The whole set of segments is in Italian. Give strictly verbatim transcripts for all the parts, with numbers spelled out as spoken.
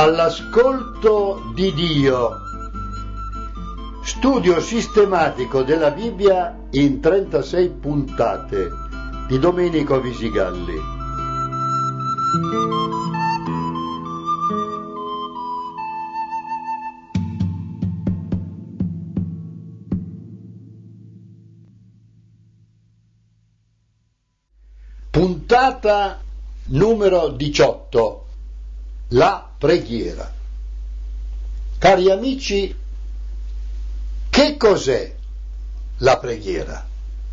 All'ascolto di Dio. Studio sistematico della Bibbia in trentasei puntate di Domenico Visigalli. Puntata numero diciotto. La preghiera. Cari amici, che cos'è la preghiera?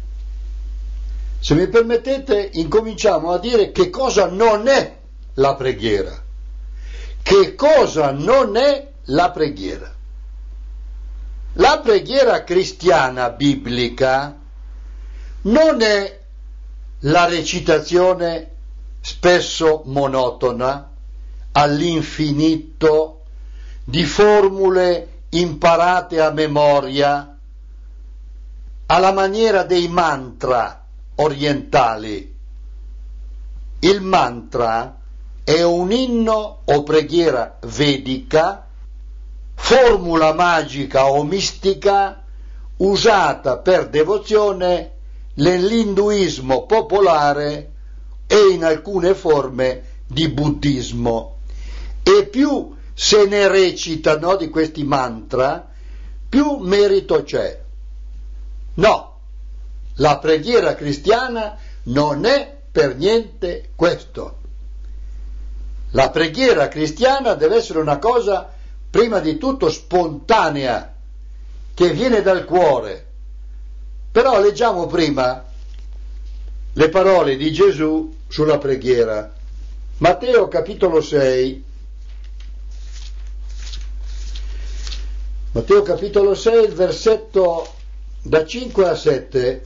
Se mi permettete, incominciamo a dire che cosa non è la preghiera. Che cosa non è la preghiera? La preghiera cristiana biblica non è la recitazione spesso monotona all'infinito di formule imparate a memoria alla maniera dei mantra orientali. Il mantra è un inno o preghiera vedica, formula magica o mistica usata per devozione nell'induismo popolare e in alcune forme di buddismo. E più se ne recitano di questi mantra, più merito c'è. No, la preghiera cristiana non è per niente questo. La preghiera cristiana deve essere una cosa prima di tutto spontanea, che viene dal cuore. Però leggiamo prima le parole di Gesù sulla preghiera. Matteo capitolo sei. Matteo capitolo sei, il versetto da cinque a sette.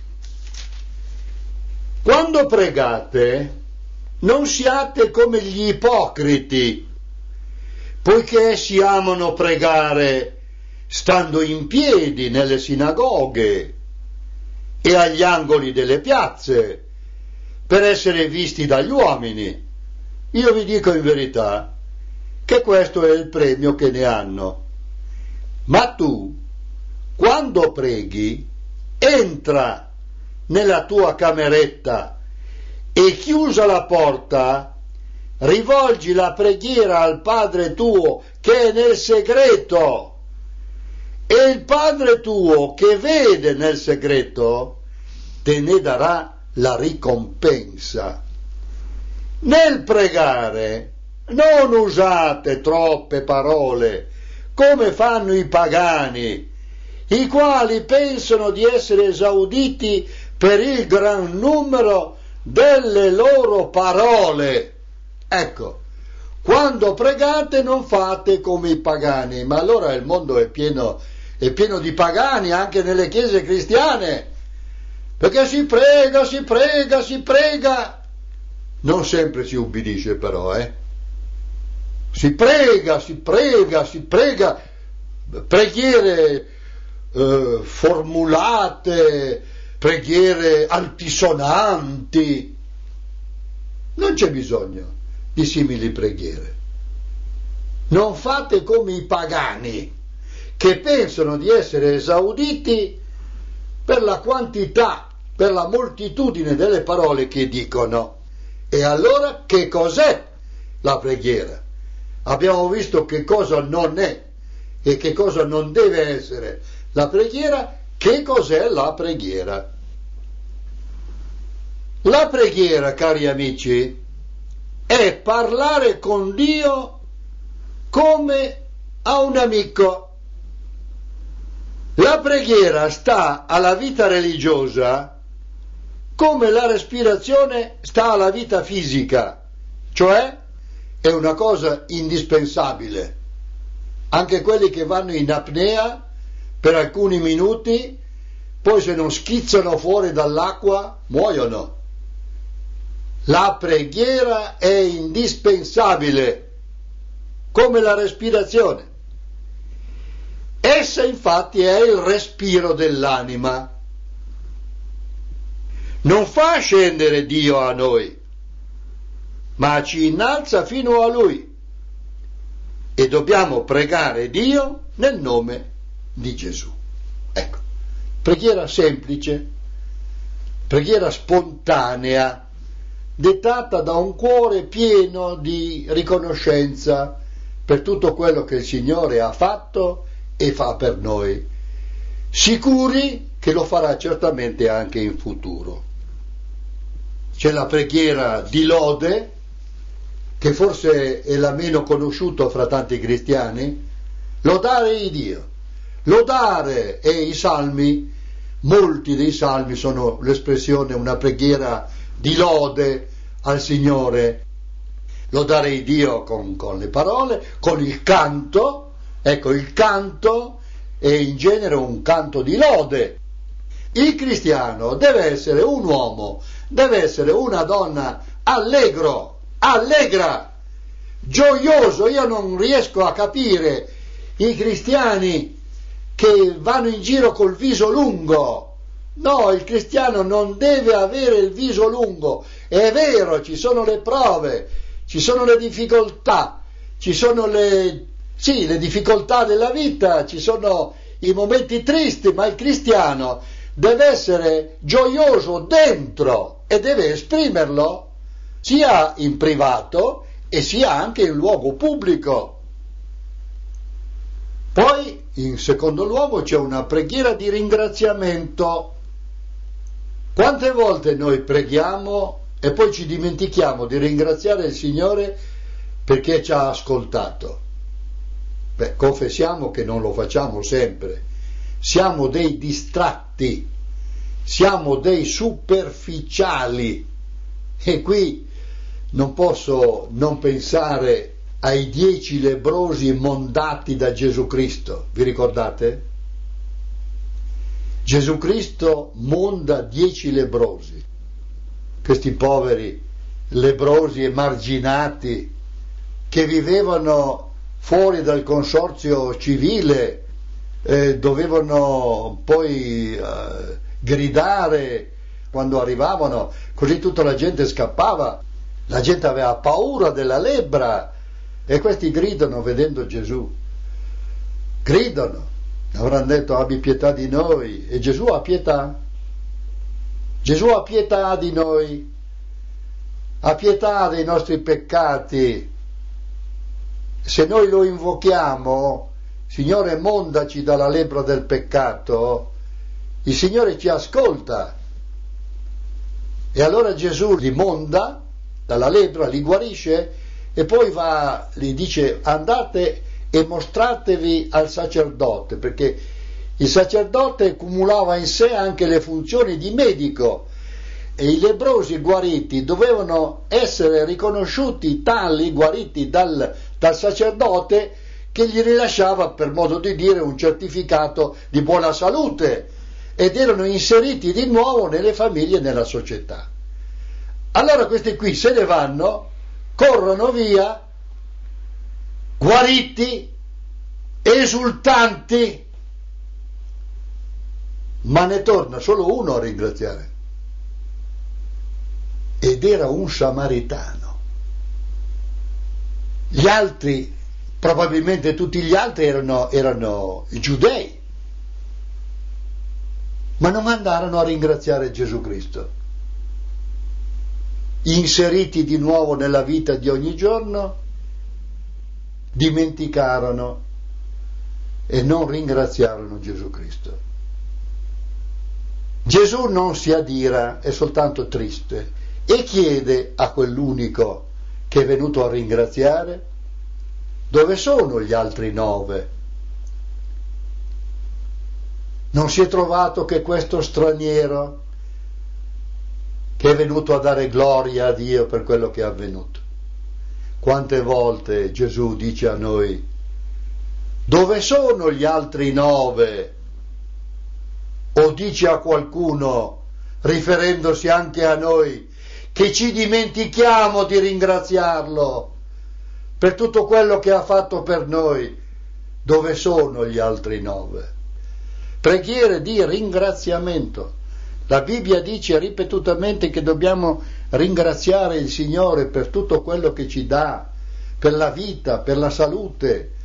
Quando pregate, non siate come gli ipocriti, poiché essi amano pregare stando in piedi nelle sinagoghe e agli angoli delle piazze, per essere visti dagli uomini. Io vi dico in verità che questo è il premio che ne hanno. Ma tu, quando preghi, entra nella tua cameretta e chiusa la porta, rivolgi la preghiera al Padre tuo che è nel segreto, e il Padre tuo che vede nel segreto te ne darà la ricompensa. Nel pregare non usate troppe parole come fanno i pagani, i quali pensano di essere esauditi per il gran numero delle loro parole. Ecco, quando pregate non fate come i pagani, ma allora il mondo è pieno, è pieno di pagani anche nelle chiese cristiane, perché si prega, si prega, si prega, non sempre si ubbidisce però, eh. Si prega, si prega, si prega, preghiere eh, formulate, preghiere altisonanti. Non c'è bisogno di simili preghiere. Non fate come i pagani, che pensano di essere esauditi per la quantità, per la moltitudine delle parole che dicono. E allora che cos'è la preghiera? Abbiamo visto che cosa non è e che cosa non deve essere la preghiera. Che cos'è la preghiera? La preghiera, cari amici, è parlare con Dio come a un amico. La preghiera sta alla vita religiosa come la respirazione sta alla vita fisica, cioè è una cosa indispensabile. Anche quelli che vanno in apnea per alcuni minuti, poi se non schizzano fuori dall'acqua muoiono. La preghiera è indispensabile, come la respirazione. Essa infatti è il respiro dell'anima. Non fa scendere Dio a noi, ma ci innalza fino a Lui. e dobbiamo pregare Dio nel nome di Gesù. Ecco, preghiera semplice, preghiera spontanea, dettata da un cuore pieno di riconoscenza per tutto quello che il Signore ha fatto e fa per noi, sicuri che lo farà certamente anche in futuro. C'è la preghiera di lode, che forse è la meno conosciuta fra tanti cristiani, lodare Dio. Lodare, e i salmi, molti dei salmi sono l'espressione, una preghiera di lode al Signore. Lodare Dio con, con le parole, con il canto. Ecco, il canto è in genere un canto di lode. Il cristiano deve essere un uomo, deve essere una donna allegro, allegra, gioioso. Io non riesco a capire i cristiani che vanno in giro col viso lungo. No, il cristiano non deve avere il viso lungo. È vero, ci sono le prove, ci sono le difficoltà, ci sono le, sì, le difficoltà della vita, ci sono i momenti tristi, ma il cristiano deve essere gioioso dentro e deve esprimerlo sia in privato e sia anche in luogo pubblico. Poi, in secondo luogo, c'è una preghiera di ringraziamento. Quante volte noi preghiamo e poi ci dimentichiamo di ringraziare il Signore perché ci ha ascoltato? Beh, confessiamo che non lo facciamo sempre. Siamo dei distratti, siamo dei superficiali. E qui non posso non pensare ai dieci lebbrosi mondati da Gesù Cristo. Vi ricordate? Gesù Cristo monda dieci lebbrosi, questi poveri lebbrosi emarginati che vivevano fuori dal consorzio civile, eh, dovevano poi eh, gridare quando arrivavano, così tutta la gente scappava, la gente aveva paura della lebbra. E questi gridano vedendo Gesù, gridano, avranno detto abbi pietà di noi, e Gesù ha pietà, Gesù ha pietà di noi, ha pietà dei nostri peccati. Se noi lo invochiamo, Signore mondaci dalla lebbra del peccato, il Signore ci ascolta, e allora Gesù li monda dalla lebbra, li guarisce, e poi va, gli dice andate e mostratevi al sacerdote, perché il sacerdote cumulava in sé anche le funzioni di medico e i lebbrosi guariti dovevano essere riconosciuti tali, guariti dal, dal sacerdote, che gli rilasciava, per modo di dire, un certificato di buona salute, ed erano inseriti di nuovo nelle famiglie e nella società. Allora questi qui se ne vanno, corrono via, guariti, esultanti, ma ne torna solo uno a ringraziare, ed era un samaritano. Gli altri, probabilmente tutti gli altri erano, erano giudei, ma non andarono a ringraziare Gesù Cristo. Inseriti di nuovo nella vita di ogni giorno, dimenticarono e non ringraziarono Gesù Cristo. Gesù non si adira, è soltanto triste, e chiede a quell'unico che è venuto a ringraziare: dove sono gli altri nove? Non si è trovato che questo straniero che è venuto a dare gloria a Dio per quello che è avvenuto? Quante volte Gesù dice a noi: dove sono gli altri nove? O dice a qualcuno, riferendosi anche a noi, che ci dimentichiamo di ringraziarlo per tutto quello che ha fatto per noi: dove sono gli altri nove? Preghiere di ringraziamento. La Bibbia dice ripetutamente che dobbiamo ringraziare il Signore per tutto quello che ci dà, per la vita, per la salute,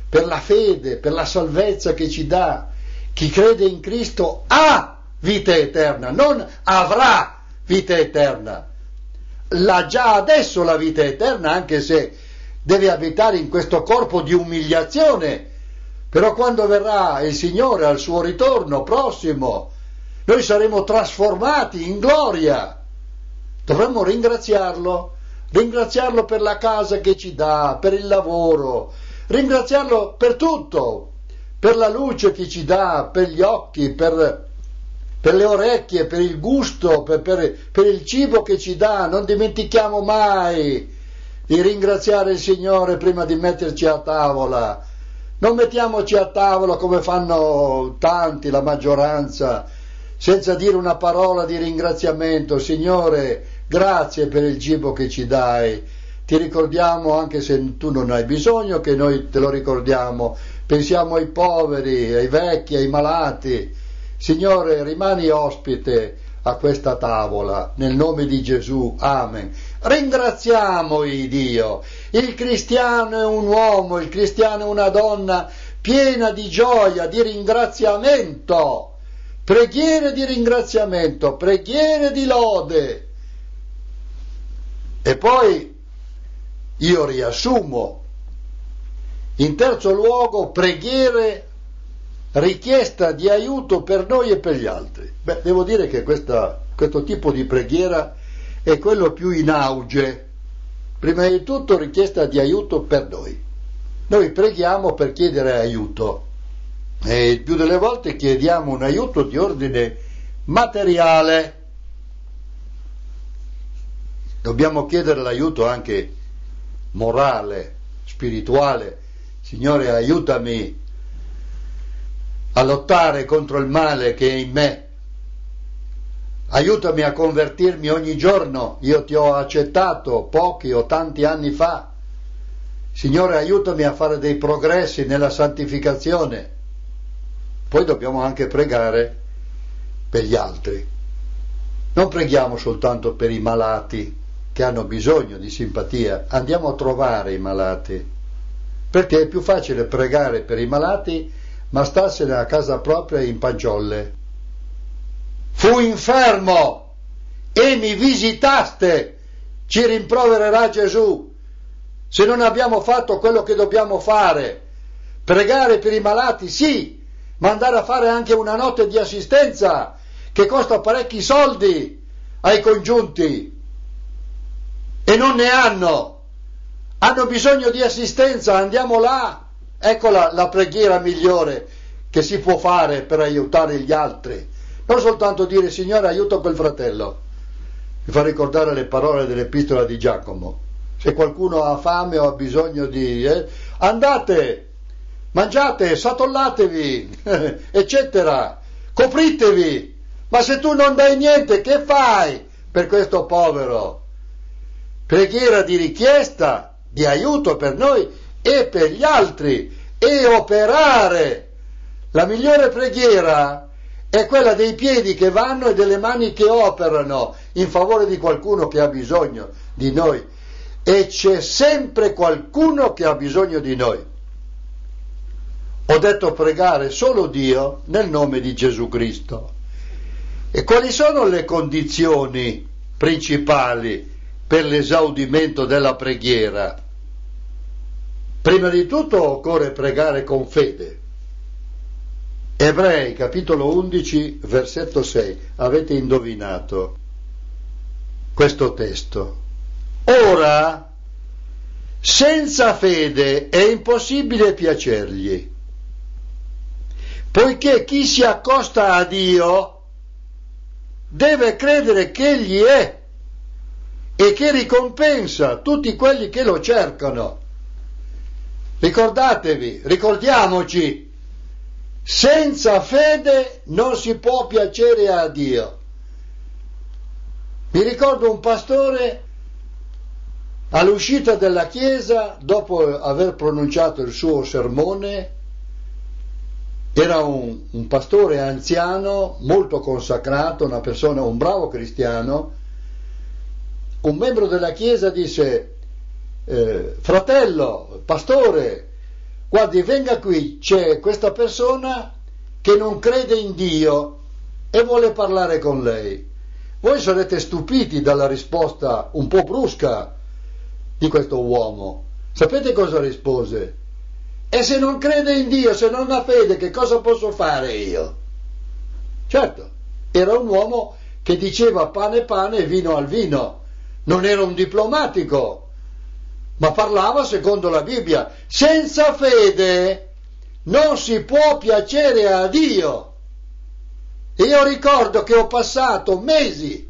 per la fede, per la salvezza che ci dà. Chi crede in Cristo ha vita eterna, non avrà vita eterna. L'ha già adesso la vita eterna, anche se deve abitare in questo corpo di umiliazione. Però quando verrà il Signore al suo ritorno prossimo, noi saremo trasformati in gloria. Dovremmo ringraziarlo, ringraziarlo per la casa che ci dà, per il lavoro, ringraziarlo per tutto, per la luce che ci dà, per gli occhi, per, per le orecchie, per il gusto, per, per, per il cibo che ci dà. Non dimentichiamo mai di ringraziare il Signore prima di metterci a tavola. Non mettiamoci a tavola come fanno tanti, la maggioranza, senza dire una parola di ringraziamento. Signore, grazie per il cibo che ci dai. Ti ricordiamo, anche se tu non hai bisogno, che noi te lo ricordiamo. Pensiamo ai poveri, ai vecchi, ai malati. Signore, rimani ospite a questa tavola, nel nome di Gesù, amen. Ringraziamo il Dio. Il cristiano è un uomo, il cristiano è una donna piena di gioia, di ringraziamento, preghiere di ringraziamento, preghiere di lode. E poi io riassumo, in terzo luogo, preghiere, richiesta di aiuto per noi e per gli altri. Beh, devo dire che questa, questo tipo di preghiera è quello più in auge. Prima di tutto richiesta di aiuto per noi. Noi preghiamo per chiedere aiuto e il più delle volte chiediamo un aiuto di ordine materiale. Dobbiamo chiedere l'aiuto anche morale, spirituale. Signore, aiutami a lottare contro il male che è in me. Aiutami a convertirmi ogni giorno. Io ti ho accettato pochi o tanti anni fa. Signore, aiutami a fare dei progressi nella santificazione. Poi dobbiamo anche pregare per gli altri. Non preghiamo soltanto per i malati che hanno bisogno di simpatia. Andiamo a trovare i malati, perché è più facile pregare per i malati ma starsene a casa propria in fagiole. Fu infermo e mi visitaste, ci rimprovererà Gesù, se non abbiamo fatto quello che dobbiamo fare. Pregare per i malati, sì, ma andare a fare anche una notte di assistenza che costa parecchi soldi ai congiunti e non ne hanno, hanno bisogno di assistenza, andiamo là. Ecco la, la preghiera migliore che si può fare per aiutare gli altri. Non soltanto dire Signore aiuta quel fratello. Mi fa ricordare le parole dell'epistola di Giacomo. Se qualcuno ha fame o ha bisogno di... Eh, andate, mangiate, satollatevi, eccetera, copritevi. Ma se tu non dai niente, che fai per questo povero? Preghiera di richiesta, di aiuto per noi e per gli altri, e operare. La migliore preghiera è quella dei piedi che vanno e delle mani che operano in favore di qualcuno che ha bisogno di noi, e c'è sempre qualcuno che ha bisogno di noi. Ho detto pregare solo Dio nel nome di Gesù Cristo. E quali sono le condizioni principali per l'esaudimento della preghiera? Prima di tutto occorre pregare con fede. Ebrei capitolo undici versetto sei, avete indovinato questo testo. Ora, senza fede è impossibile piacergli, poiché chi si accosta a Dio deve credere che Egli è e che ricompensa tutti quelli che lo cercano. Ricordatevi, ricordiamoci, senza fede non si può piacere a Dio. Mi ricordo un pastore all'uscita della chiesa, dopo aver pronunciato il suo sermone, era un, un pastore anziano, molto consacrato, una persona, un bravo cristiano. Un membro della chiesa disse: Eh, fratello, pastore, guardi, venga qui, c'è questa persona che non crede in Dio e vuole parlare con lei. Voi sarete stupiti dalla risposta un po' brusca di questo uomo. Sapete cosa rispose? E se non crede in Dio, se non ha fede, che cosa posso fare io? Certo, era un uomo che diceva pane pane e vino al vino, non era un diplomatico, ma parlava secondo la Bibbia. Senza fede non si può piacere a Dio. E io ricordo che ho passato mesi,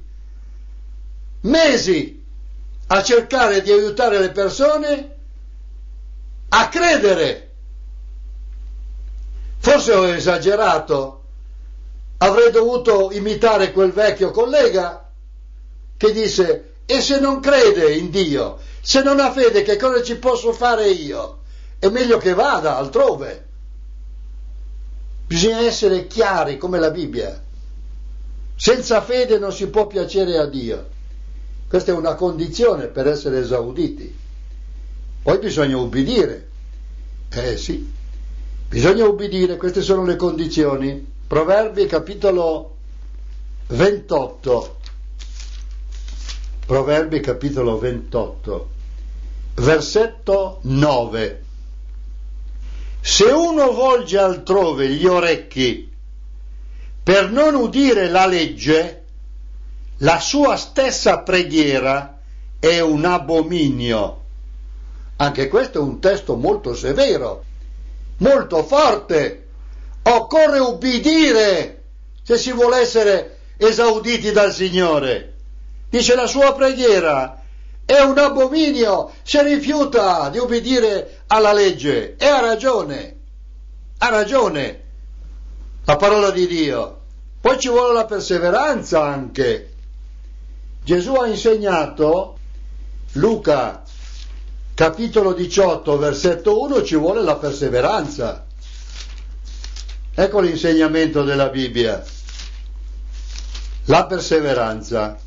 mesi a cercare di aiutare le persone a credere. Forse ho esagerato, avrei dovuto imitare quel vecchio collega che disse: e se non crede in Dio, se non ha fede, che cosa ci posso fare io? È meglio che vada altrove. Bisogna essere chiari come la Bibbia. Senza fede non si può piacere a Dio. Questa è una condizione per essere esauditi. Poi bisogna ubbidire. Eh sì, bisogna ubbidire, queste sono le condizioni. Proverbi capitolo ventotto. Proverbi capitolo ventotto, versetto nove. Se uno volge altrove gli orecchi per non udire la legge, la sua stessa preghiera è un abominio. Anche questo è un testo molto severo, molto forte. Occorre ubbidire se si vuole essere esauditi dal Signore. Dice: la sua preghiera è un abominio, si rifiuta di ubbidire alla legge. E ha ragione, ha ragione la parola di Dio. Poi ci vuole la perseveranza anche. Gesù ha insegnato, Luca capitolo diciotto versetto uno, ci vuole la perseveranza. Ecco l'insegnamento della Bibbia, la perseveranza.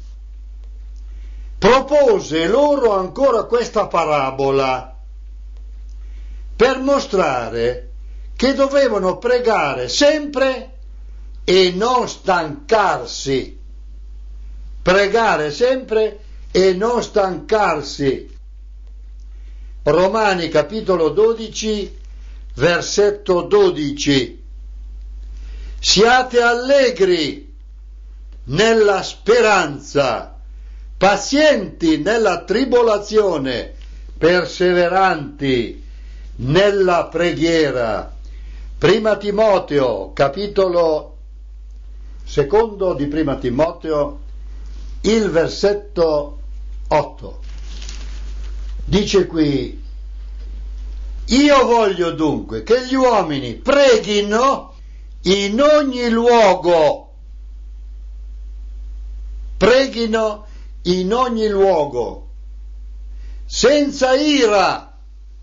Propose loro ancora questa parabola per mostrare che dovevano pregare sempre e non stancarsi. Pregare sempre e non stancarsi. Romani capitolo dodici versetto dodici. Siate allegri nella speranza, pazienti nella tribolazione, perseveranti nella preghiera. Prima Timoteo, capitolo secondo di Prima Timoteo, il versetto otto. Dice qui: io voglio dunque che gli uomini preghino in ogni luogo, preghino in ogni luogo, senza ira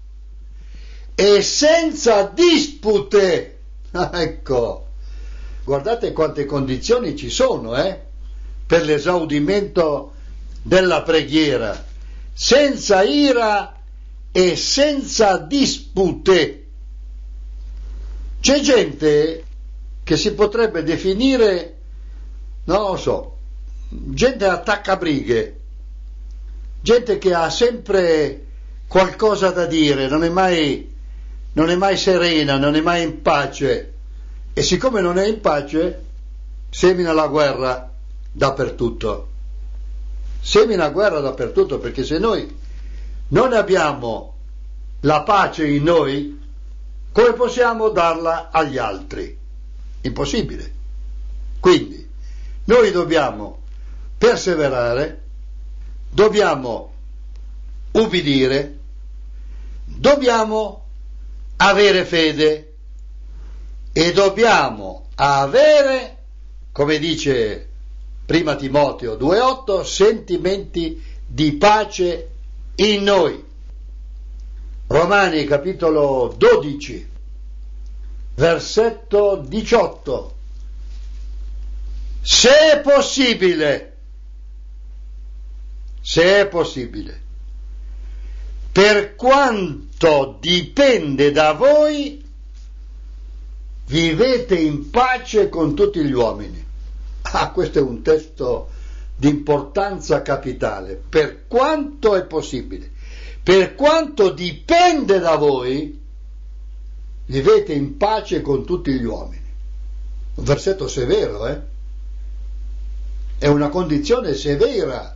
e senza dispute. Ecco, guardate quante condizioni ci sono, eh, per l'esaudimento della preghiera. Senza ira e senza dispute. C'è gente che si potrebbe definire, non lo so, gente attaccabrighe, gente che ha sempre qualcosa da dire, non è mai, non è mai serena, non è mai in pace, e siccome non è in pace semina la guerra dappertutto, semina guerra dappertutto, perché se noi non abbiamo la pace in noi, come possiamo darla agli altri? Impossibile. Quindi noi dobbiamo perseverare, dobbiamo ubbidire, dobbiamo avere fede e dobbiamo avere, come dice Prima Timoteo due otto, sentimenti di pace in noi. Romani capitolo dodici versetto diciotto. Se è possibile, se è possibile, per quanto dipende da voi, vivete in pace con tutti gli uomini. Ah, questo è un testo di importanza capitale. Per quanto è possibile, per quanto dipende da voi, vivete in pace con tutti gli uomini. Un versetto severo, eh? È una condizione severa.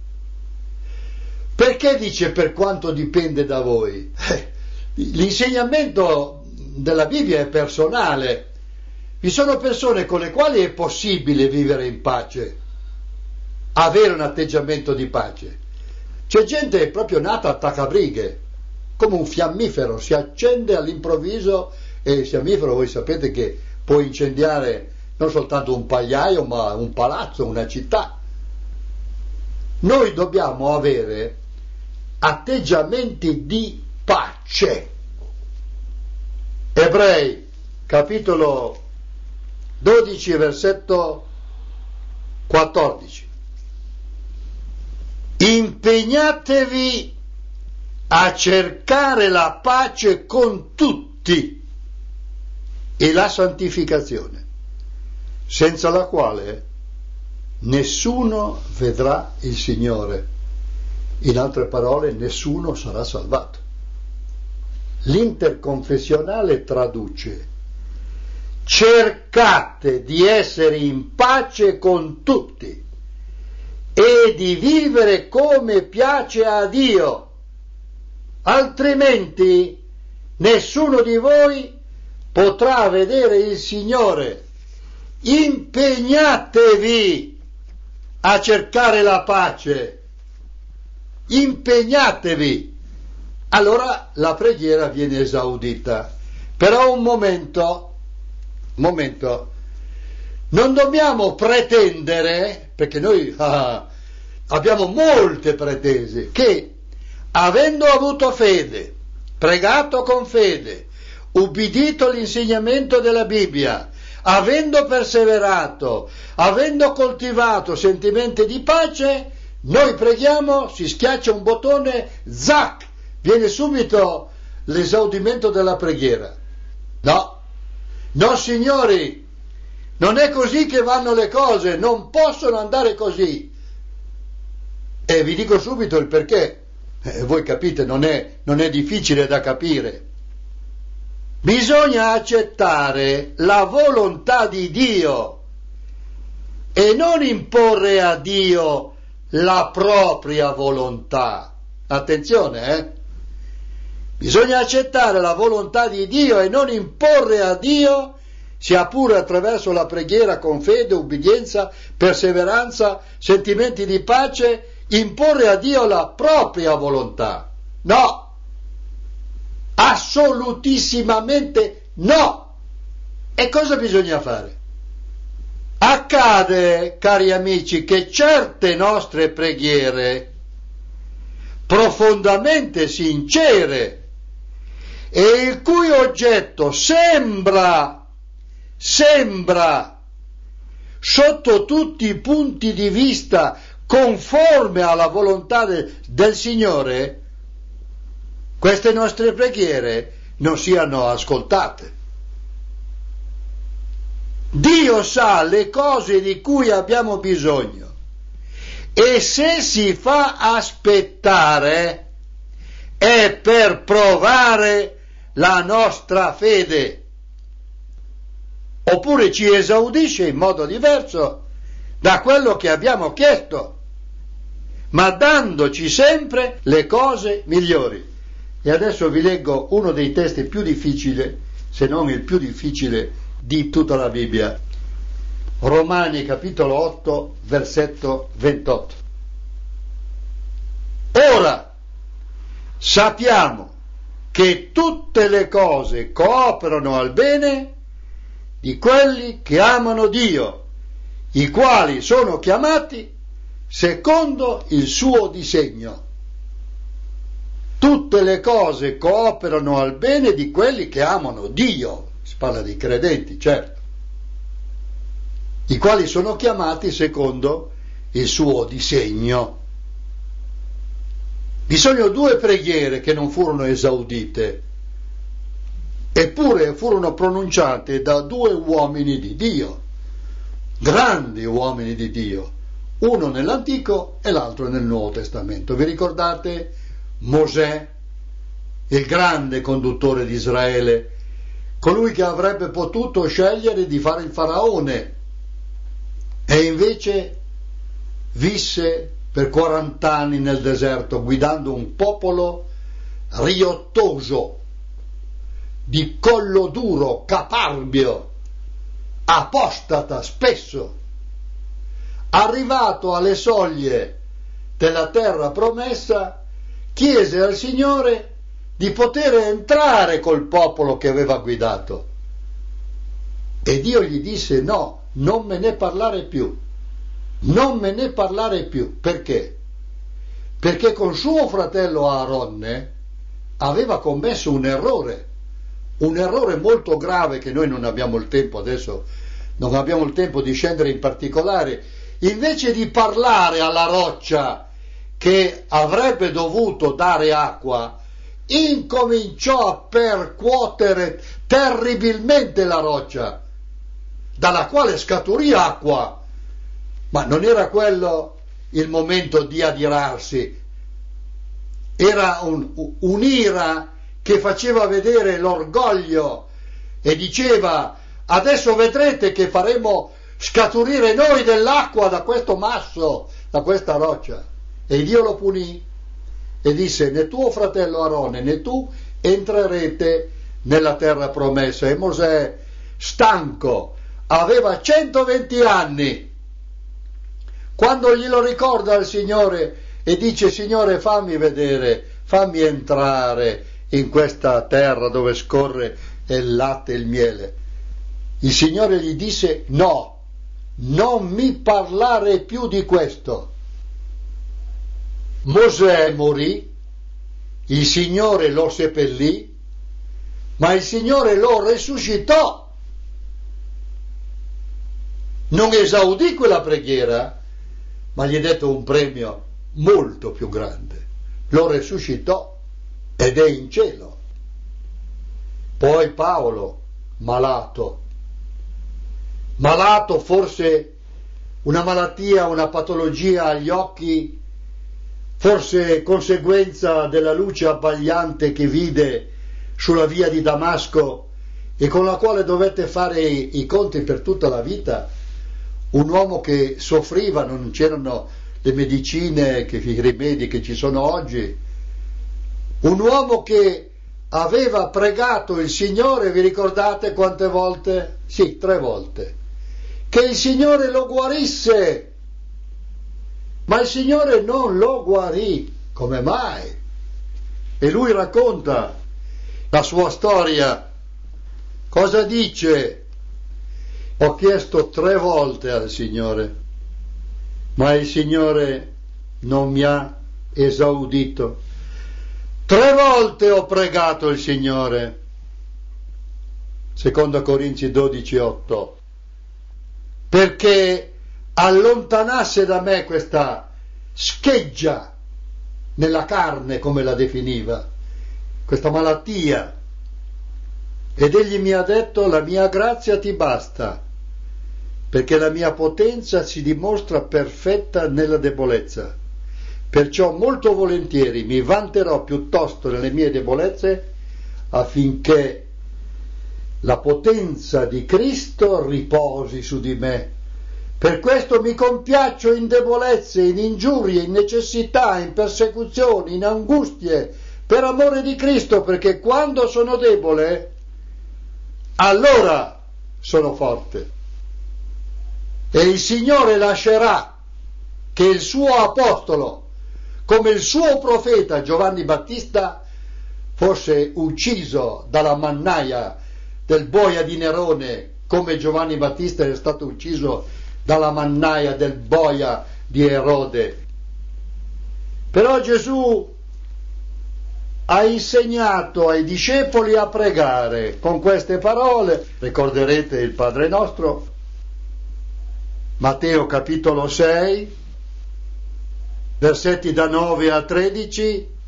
Perché dice per quanto dipende da voi? Eh, l'insegnamento della Bibbia è personale. Vi sono persone con le quali è possibile vivere in pace, avere un atteggiamento di pace. C'è gente che è proprio nata attaccabrighe, come un fiammifero, si accende all'improvviso, e il fiammifero voi sapete che può incendiare non soltanto un pagliaio, ma un palazzo, una città. Noi dobbiamo avere atteggiamenti di pace. Ebrei, capitolo dodici, versetto quattordici. Impegnatevi a cercare la pace con tutti e la santificazione, senza la quale nessuno vedrà il Signore. In altre parole, nessuno sarà salvato. L'interconfessionale traduce: cercate di essere in pace con tutti e di vivere come piace a Dio, altrimenti nessuno di voi potrà vedere il Signore. Impegnatevi a cercare la pace, impegnatevi. Allora la preghiera viene esaudita. Però un momento, momento, non dobbiamo pretendere, perché noi ah, abbiamo molte pretese, che avendo avuto fede, pregato con fede, ubbidito l'insegnamento della Bibbia, avendo perseverato, avendo coltivato sentimenti di pace, noi preghiamo, si schiaccia un bottone, zac, viene subito l'esaudimento della preghiera. No, no signori, non è così che vanno le cose, non possono andare così. E vi dico subito il perché, eh, voi capite, non è, non è difficile da capire. Bisogna accettare la volontà di Dio e non imporre a Dio la propria volontà. Attenzione, eh? Bisogna accettare la volontà di Dio e non imporre a Dio, sia pure attraverso la preghiera con fede, ubbidienza, perseveranza, sentimenti di pace, imporre a Dio la propria volontà. No! Assolutissimamente no! E cosa bisogna fare? Accade, cari amici, che certe nostre preghiere, profondamente sincere, e il cui oggetto sembra, sembra, sotto tutti i punti di vista, conforme alla volontà de, del Signore, queste nostre preghiere non siano ascoltate. Dio sa le cose di cui abbiamo bisogno e se si fa aspettare è per provare la nostra fede, oppure ci esaudisce in modo diverso da quello che abbiamo chiesto, ma dandoci sempre le cose migliori. E adesso vi leggo uno dei testi più difficili, se non il più difficile di tutta la Bibbia. Romani capitolo otto, versetto ventotto. Ora sappiamo che tutte le cose cooperano al bene di quelli che amano Dio, i quali sono chiamati secondo il suo disegno. Tutte le cose cooperano al bene di quelli che amano Dio, si parla di credenti, certo, i quali sono chiamati secondo il suo disegno. Vi sono due preghiere che non furono esaudite, eppure furono pronunciate da due uomini di Dio, grandi uomini di Dio, uno nell'Antico e l'altro nel Nuovo Testamento. Vi ricordate Mosè, il grande conduttore di Israele, colui che avrebbe potuto scegliere di fare il faraone e invece visse per quaranta anni nel deserto guidando un popolo riottoso, di collo duro, caparbio, apostata spesso. Arrivato alle soglie della terra promessa, chiese al Signore di poter entrare col popolo che aveva guidato. E Dio gli disse: no, non me ne parlare più, non me ne parlare più. Perché? Perché con suo fratello Aaronne aveva commesso un errore, un errore molto grave che noi non abbiamo il tempo adesso, non abbiamo il tempo di scendere in particolare. Invece di parlare alla roccia che avrebbe dovuto dare acqua, incominciò a percuotere terribilmente la roccia, dalla quale scaturì acqua. Ma non era quello il momento di adirarsi, era un, un'ira che faceva vedere l'orgoglio e diceva: adesso vedrete che faremo scaturire noi dell'acqua da questo masso, da questa roccia. E Dio lo punì e disse: né tuo fratello Aarone né tu entrerete nella terra promessa. E Mosè, stanco, aveva centoventi anni, quando glielo ricorda il Signore e dice: Signore, fammi vedere, fammi entrare in questa terra dove scorre il latte e il miele, il Signore gli disse: no, non mi parlare più di questo. Mosè morì, il Signore lo seppellì, ma il Signore lo risuscitò. Non esaudì quella preghiera, ma gli diede un premio molto più grande. Lo risuscitò ed è in cielo. Poi Paolo, malato, malato forse una malattia, una patologia agli occhi, forse conseguenza della luce abbagliante che vide sulla via di Damasco e con la quale dovette fare i, i conti per tutta la vita. Un uomo che soffriva, non c'erano le medicine, che, i rimedi che ci sono oggi. Un uomo che aveva pregato il Signore, vi ricordate quante volte? Sì, tre volte. Che il Signore lo guarisse. Ma il Signore non lo guarì. Come mai? E lui racconta la sua storia. Cosa dice? Ho chiesto tre volte al Signore, ma il Signore non mi ha esaudito. Tre volte ho pregato il Signore. Seconda Corinzi dodici otto. Perché allontanasse da me questa scheggia nella carne, come la definiva, questa malattia. Ed egli mi ha detto: la mia grazia ti basta, perché la mia potenza si dimostra perfetta nella debolezza. Perciò molto volentieri mi vanterò piuttosto nelle mie debolezze, affinché la potenza di Cristo riposi su di me. Per questo mi compiaccio in debolezze, in ingiurie, in necessità, in persecuzioni, in angustie, per amore di Cristo, perché quando sono debole, allora sono forte. E il Signore lascerà che il suo apostolo, come il suo profeta Giovanni Battista, fosse ucciso dalla mannaia del boia di Nerone, come Giovanni Battista è stato ucciso dalla mannaia del boia di Erode. Però Gesù ha insegnato ai discepoli a pregare con queste parole. Ricorderete il Padre nostro, Matteo capitolo sei, versetti da nove a tredici,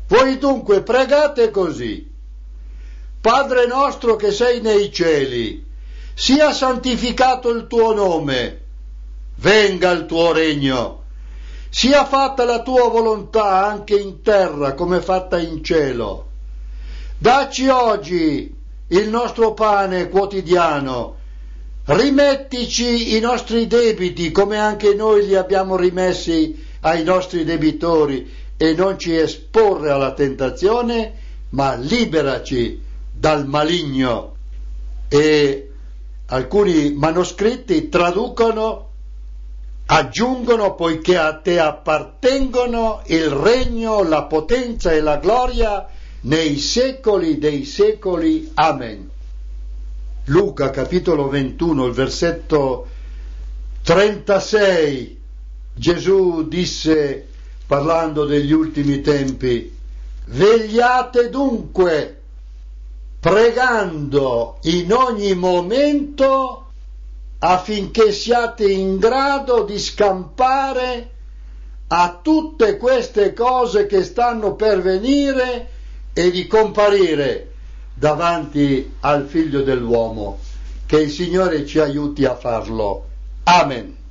Voi dunque pregate così: Padre nostro che sei nei cieli, sia santificato il tuo nome, venga il tuo regno, sia fatta la tua volontà anche in terra come fatta in cielo. Dacci oggi il nostro pane quotidiano, rimettici i nostri debiti come anche noi li abbiamo rimessi ai nostri debitori, e non ci esporre alla tentazione, ma liberaci dal maligno. E alcuni manoscritti traducono, aggiungono: poiché a te appartengono il regno, la potenza e la gloria nei secoli dei secoli. Amen. Luca capitolo ventuno, il versetto trentasei, Gesù disse, parlando degli ultimi tempi: vegliate dunque, pregando in ogni momento, affinché siate in grado di scampare a tutte queste cose che stanno per venire e di comparire davanti al Figlio dell'uomo. Che il Signore ci aiuti a farlo. Amen.